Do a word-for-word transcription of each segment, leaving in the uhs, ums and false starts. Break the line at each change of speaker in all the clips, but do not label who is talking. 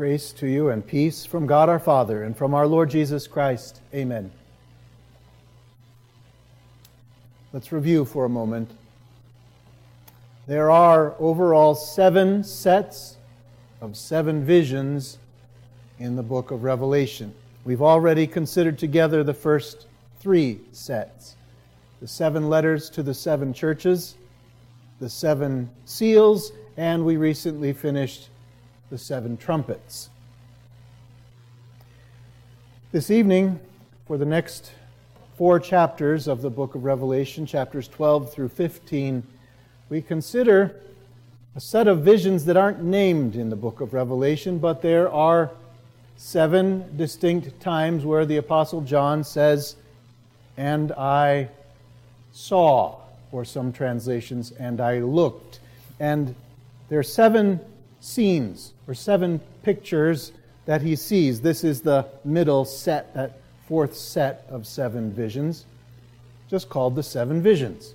Grace to you and peace from God our Father and from our Lord Jesus Christ. Amen. Let's review for a moment. There are overall seven sets of seven visions in the book of Revelation. We've already considered together the first three sets. The seven letters to the seven churches, the seven seals, and we recently finished the seven trumpets. This evening, for the next four chapters of the book of Revelation, chapters twelve through fifteen, we consider a set of visions that aren't named in the book of Revelation, but there are seven distinct times where the Apostle John says, "And I saw," or some translations, "and I looked." And there are seven scenes, or seven pictures that he sees. This is the middle set, that fourth set of seven visions, just called the seven visions.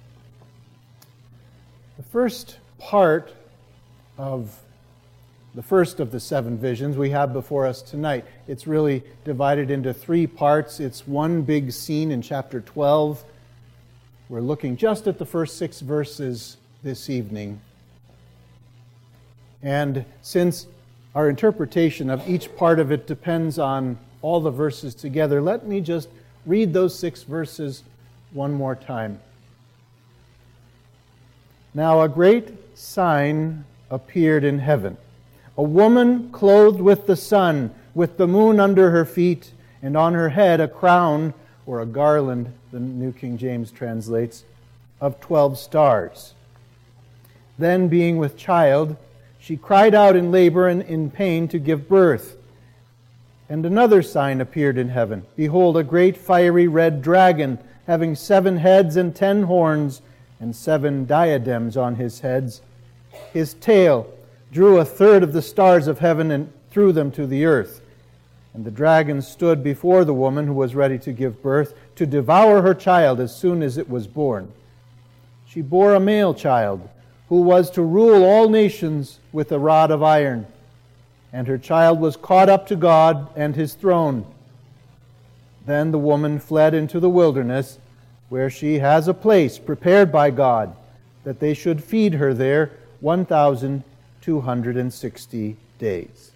The first part of the first of the seven visions we have before us tonight. It's really divided into three parts. It's one big scene in chapter twelve. We're looking just at the first six verses this evening. And since our interpretation of each part of it depends on all the verses together, let me just read those six verses one more time. Now a great sign appeared in heaven. A woman clothed with the sun, with the moon under her feet, and on her head a crown, or a garland, the New King James translates, of twelve stars. Then, being with child, she cried out in labor and in pain to give birth. And another sign appeared in heaven. Behold, a great fiery red dragon, having seven heads and ten horns, and seven diadems on his heads. His tail drew a third of the stars of heaven and threw them to the earth. And the dragon stood before the woman who was ready to give birth, to devour her child as soon as it was born. She bore a male child, who was to rule all nations with a rod of iron. And her child was caught up to God and His throne. Then the woman fled into the wilderness, where she has a place prepared by God, that they should feed her there one thousand two hundred sixty days.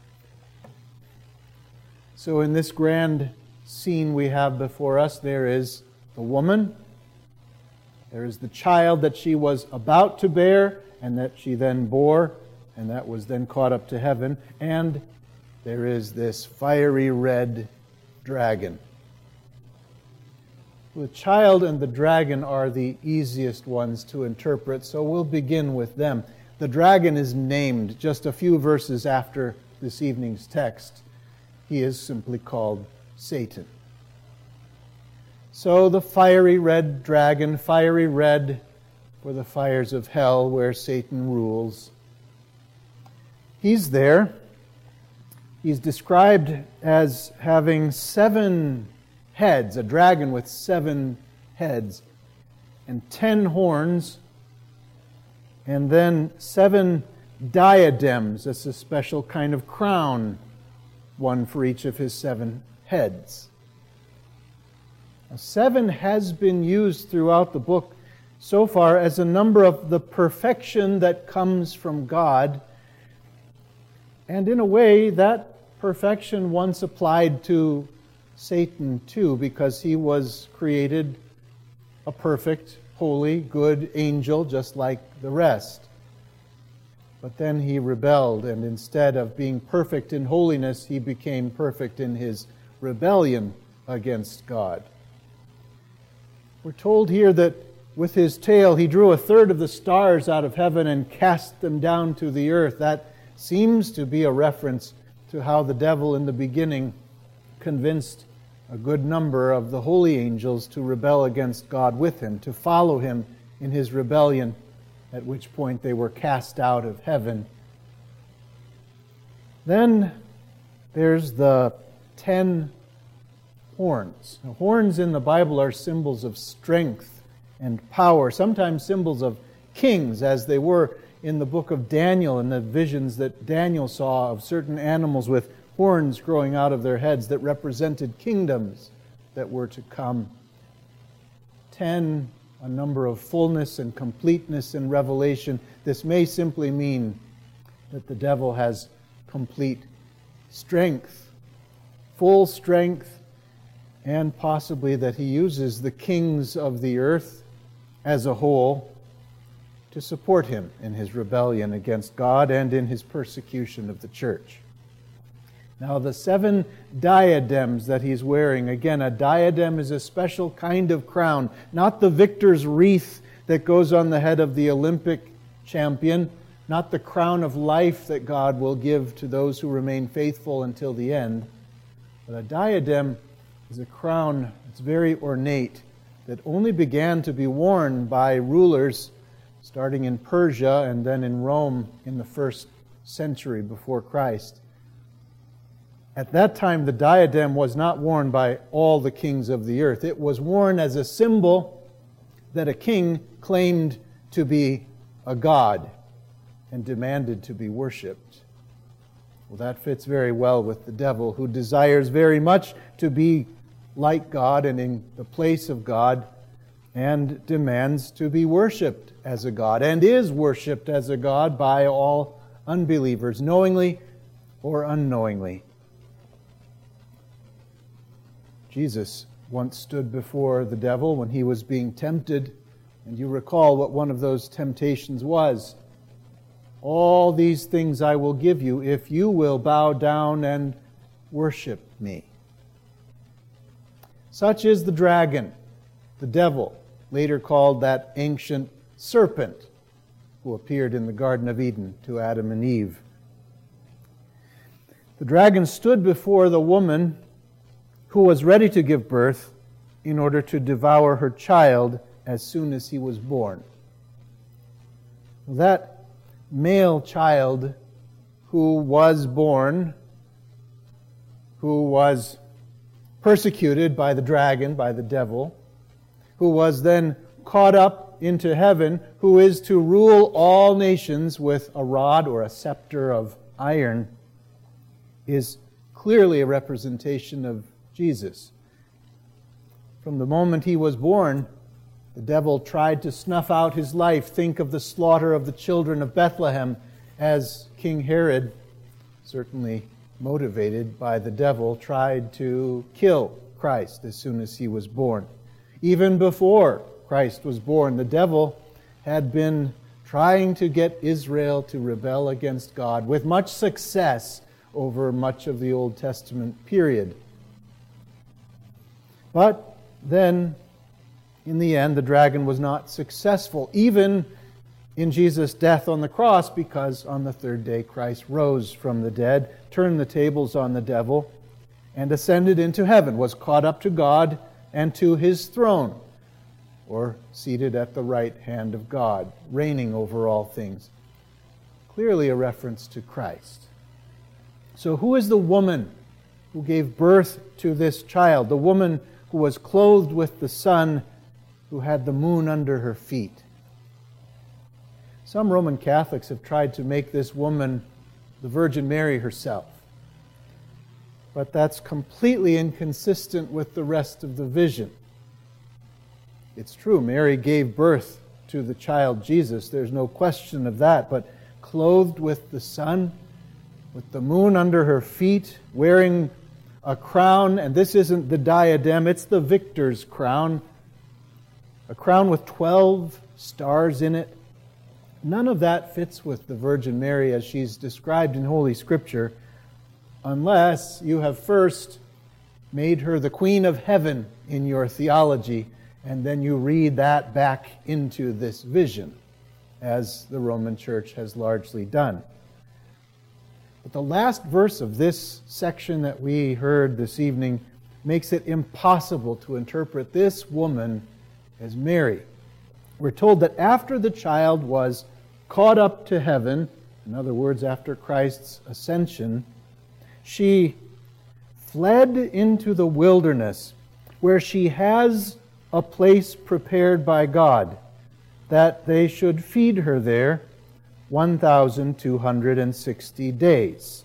So in this grand scene we have before us, there is the woman, there is the child that she was about to bear and that she then bore, and that was then caught up to heaven, and there is this fiery red dragon. The child and the dragon are the easiest ones to interpret, so we'll begin with them. The dragon is named just a few verses after this evening's text. He is simply called Satan. So the fiery red dragon, fiery red for the fires of hell where Satan rules. He's there. He's described as having seven heads, a dragon with seven heads, and ten horns, and then seven diadems. That's a special kind of crown, one for each of his seven heads. Now, seven has been used throughout the book so far as a number of the perfection that comes from God. And in a way, that perfection once applied to Satan too, because he was created a perfect, holy, good angel, just like the rest. But then he rebelled, and instead of being perfect in holiness, he became perfect in his rebellion against God. We're told here that with his tail he drew a third of the stars out of heaven and cast them down to the earth. That seems to be a reference to how the devil in the beginning convinced a good number of the holy angels to rebel against God with him, to follow him in his rebellion, at which point they were cast out of heaven. Then there's the ten horns. Now, horns in the Bible are symbols of strength and power, sometimes symbols of kings, as they were in the book of Daniel and the visions that Daniel saw of certain animals with horns growing out of their heads that represented kingdoms that were to come. Ten, a number of fullness and completeness in Revelation. This may simply mean that the devil has complete strength, full strength, and possibly that he uses the kings of the earth as a whole to support him in his rebellion against God and in his persecution of the church. Now, the seven diadems that he's wearing, again, a diadem is a special kind of crown, not the victor's wreath that goes on the head of the Olympic champion, not the crown of life that God will give to those who remain faithful until the end. But a diadem is a crown that's very ornate, that only began to be worn by rulers starting in Persia and then in Rome in the first century before Christ. At that time, the diadem was not worn by all the kings of the earth. It was worn as a symbol that a king claimed to be a god and demanded to be worshipped. Well, that fits very well with the devil, who desires very much to be like God and in the place of God, and demands to be worshipped as a god, and is worshipped as a god by all unbelievers, knowingly or unknowingly. Jesus once stood before the devil when he was being tempted, and you recall what one of those temptations was. All these things I will give you if you will bow down and worship me. Such is the dragon, the devil, later called that ancient serpent who appeared in the Garden of Eden to Adam and Eve. The dragon stood before the woman who was ready to give birth in order to devour her child as soon as he was born. That male child who was born, who was persecuted by the dragon, by the devil, who was then caught up into heaven, who is to rule all nations with a rod or a scepter of iron, is clearly a representation of Jesus. From the moment he was born, the devil tried to snuff out his life. Think of the slaughter of the children of Bethlehem, as King Herod, certainly motivated by the devil, tried to kill Christ as soon as he was born. Even before Christ was born, the devil had been trying to get Israel to rebel against God with much success over much of the Old Testament period. But then, in the end, the dragon was not successful, even in Jesus' death on the cross, because on the third day Christ rose from the dead, turned the tables on the devil, and ascended into heaven, was caught up to God and to his throne, or seated at the right hand of God, reigning over all things. Clearly a reference to Christ. So who is the woman who gave birth to this child? The woman who was clothed with the sun, who had the moon under her feet. Some Roman Catholics have tried to make this woman the Virgin Mary herself. But that's completely inconsistent with the rest of the vision. It's true, Mary gave birth to the child Jesus. There's no question of that. But clothed with the sun, with the moon under her feet, wearing a crown, and this isn't the diadem, it's the victor's crown, a crown with twelve stars in it. None of that fits with the Virgin Mary as she's described in Holy Scripture, unless you have first made her the Queen of Heaven in your theology, and then you read that back into this vision, as the Roman Church has largely done. But the last verse of this section that we heard this evening makes it impossible to interpret this woman as Mary. We're told that after the child was caught up to heaven, in other words, after Christ's ascension, she fled into the wilderness, where she has a place prepared by God, that they should feed her there one thousand two hundred sixty days.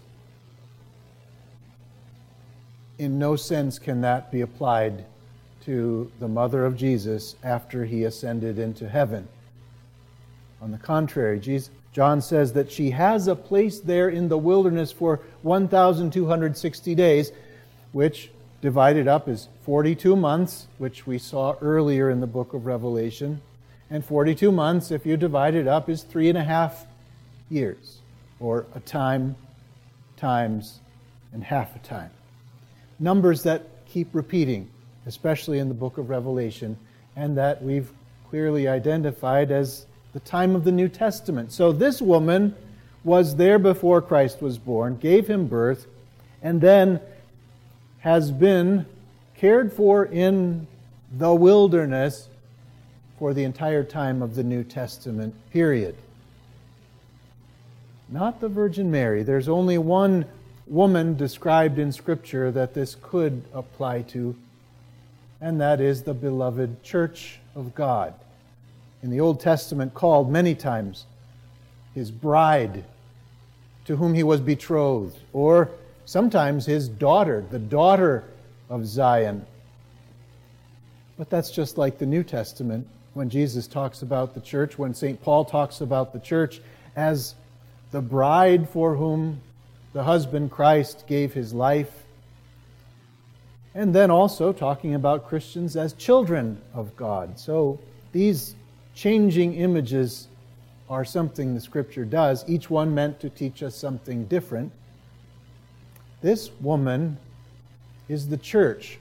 In no sense can that be applied to the mother of Jesus after he ascended into heaven. On the contrary, Jesus, John says that she has a place there in the wilderness for one thousand two hundred sixty days, which divided up is forty-two months, which we saw earlier in the book of Revelation. And forty-two months, if you divide it up, is three and a half years, or a time times and half a time. Numbers that keep repeating, especially in the book of Revelation, and that we've clearly identified as the time of the New Testament. So this woman was there before Christ was born, gave him birth, and then has been cared for in the wilderness for the entire time of the New Testament period. Not the Virgin Mary. There's only one woman described in Scripture that this could apply to, and that is the beloved Church of God. In the Old Testament called many times his bride, to whom he was betrothed, or sometimes his daughter, the daughter of Zion. But that's just like the New Testament, when Jesus talks about the church, when Saint Paul talks about the church as the bride for whom the husband Christ gave his life. And then also talking about Christians as children of God. So these changing images are something the Scripture does, each one meant to teach us something different. This woman is the church.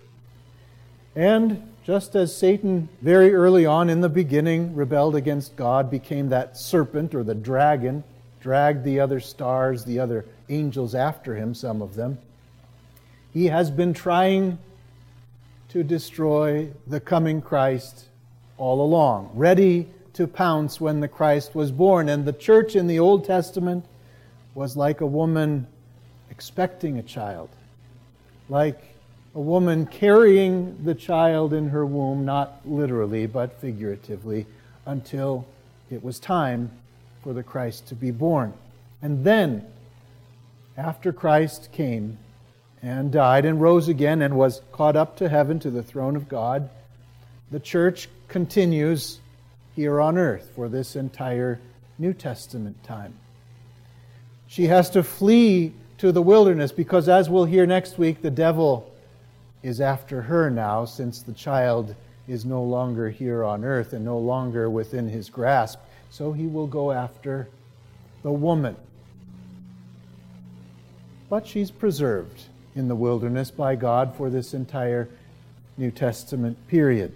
And just as Satan very early on in the beginning rebelled against God, became that serpent or the dragon, dragged the other stars, the other angels after him, some of them, he has been trying to destroy the coming Christ all along, ready to pounce when the Christ was born. And the church in the Old Testament was like a woman expecting a child, like a woman carrying the child in her womb, not literally but figuratively, until it was time for the Christ to be born. And then, after Christ came and died and rose again and was caught up to heaven to the throne of God, the church continues here on earth for this entire New Testament time. She has to flee to the wilderness because, as we'll hear next week, the devil is after her now, since the child is no longer here on earth and no longer within his grasp. So he will go after the woman. But she's preserved in the wilderness by God for this entire New Testament period.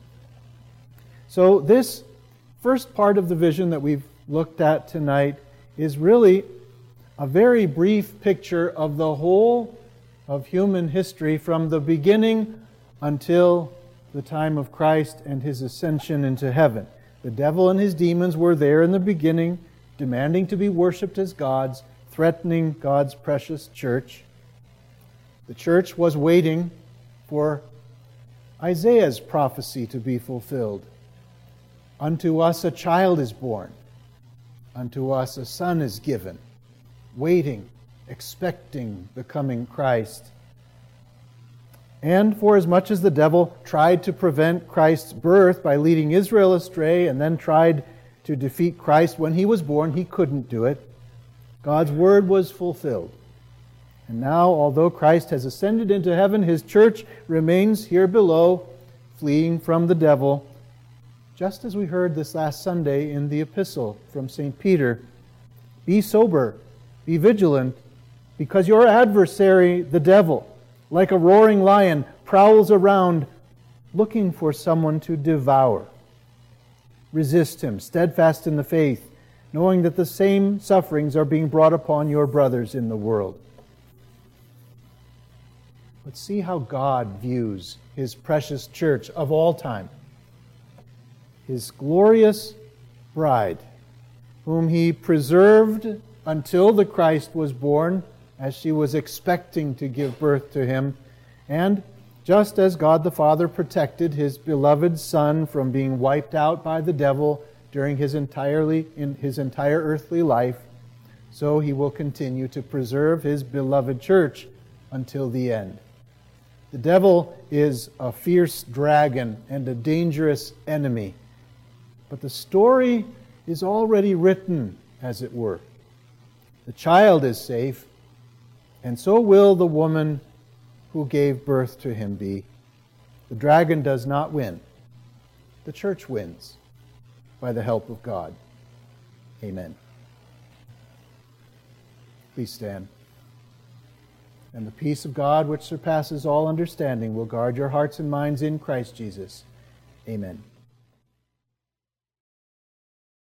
So this first part of the vision that we've looked at tonight is really a very brief picture of the whole of human history from the beginning until the time of Christ and his ascension into heaven. The devil and his demons were there in the beginning, demanding to be worshipped as gods, threatening God's precious church. The church was waiting for Isaiah's prophecy to be fulfilled. Unto us a child is born, unto us a son is given, waiting, expecting the coming Christ. And for as much as the devil tried to prevent Christ's birth by leading Israel astray and then tried to defeat Christ when he was born, he couldn't do it. God's word was fulfilled. And now, although Christ has ascended into heaven, his church remains here below, fleeing from the devil, just as we heard this last Sunday in the epistle from Saint Peter. Be sober, be vigilant, because your adversary, the devil, like a roaring lion, prowls around looking for someone to devour. Resist him, steadfast in the faith, knowing that the same sufferings are being brought upon your brothers in the world. But see how God views his precious church of all time. His glorious bride, whom he preserved until the Christ was born, as she was expecting to give birth to him. And just as God the Father protected his beloved Son from being wiped out by the devil during his entirely in his entire earthly life, so he will continue to preserve his beloved church until the end. The devil is a fierce dragon and a dangerous enemy, but the story is already written, as it were. The child is safe, and so will the woman who gave birth to him be. The dragon does not win. The church wins by the help of God. Amen. Please stand. And the peace of God, which surpasses all understanding, will guard your hearts and minds in Christ Jesus. Amen.